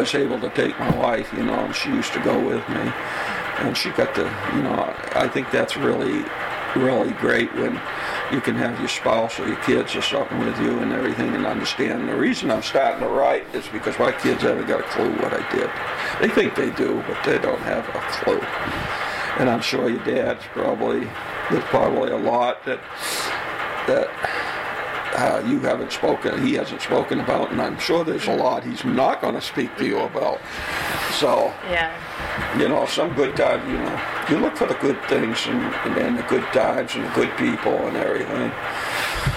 was able to take my wife, and she used to go with me. And she got to, I think that's really, really great when you can have your spouse or your kids or something with you and everything and understand. The reason I'm starting to write is because my kids haven't got a clue what I did. They think they do, but they don't have a clue. And I'm sure your there's probably a lot that you haven't spoken, he hasn't spoken about, and I'm sure there's a lot he's not going to speak to you about. So, some good times, you look for the good things and the good times and the good people and everything.